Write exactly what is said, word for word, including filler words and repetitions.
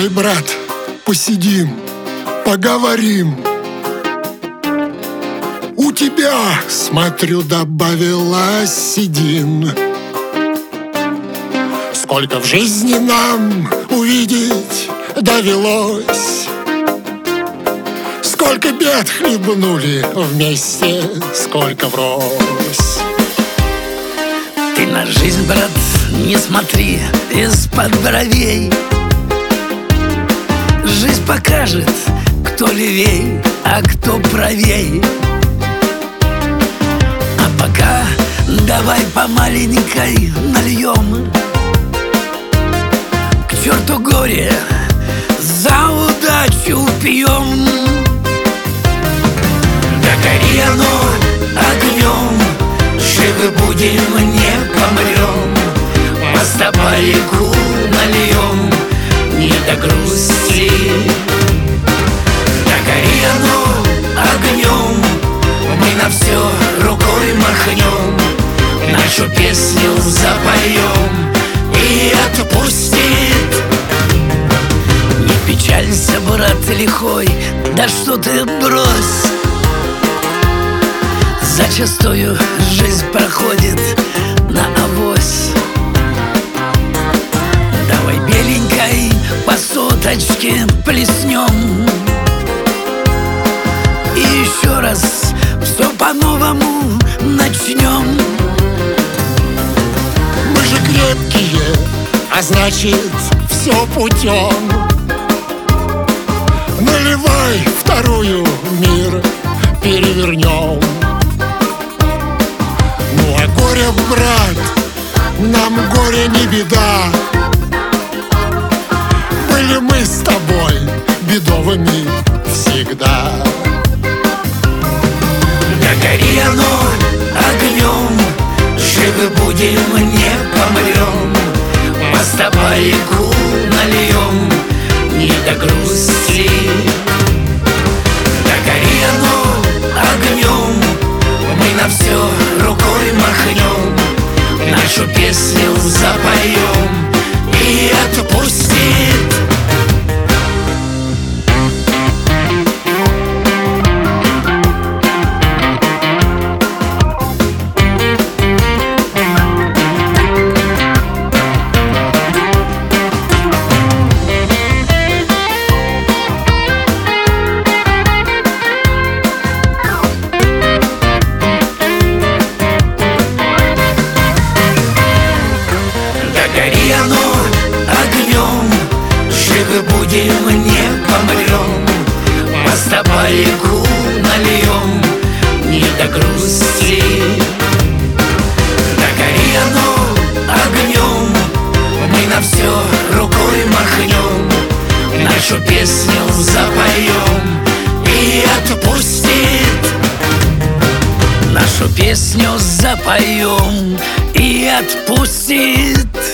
Давай, брат, посидим, поговорим. У тебя, смотрю, добавилась седин. Сколько в жизни нам увидеть довелось, сколько бед хлебнули вместе, сколько врозь. Ты на жизнь, брат, не смотри из-под бровей. Жизнь покажет, кто левей, а кто правей. А пока давай по маленькой нальем. К черту горе, за удачу пьем. Да гори оно огнем, живы будем, не помрем. Моста по реку нальем, не до грусти. Да гори оно огнем, мы на все рукой махнем. Нашу песню запоем и отпустит. Не печалься, брат лихой, да что ты брось. Зачастую жизнь проходит на авось. Давай беленькой по соточке плеснем. И еще раз все по-новому начнем. Мы же крепкие, а значит все путем. Наливай вторую, мир перевернем. Ну а горе, брат, нам горе не беда. Были мы с тобой бедовыми всегда. Да гори оно огнем, живы будем, не помрем. Моста по реку нальем, не до грусти. Да гори оно огнем, мы на все рукой махнем. Нашу песню запоем и отпустит. Гори оно огнем, живы будем, не помрем. Моста по реку нальем, не до грусти. Да гори оно огнем, мы на все рукой махнем. Нашу песню запоем и отпустит. Нашу песню запоем и отпустит.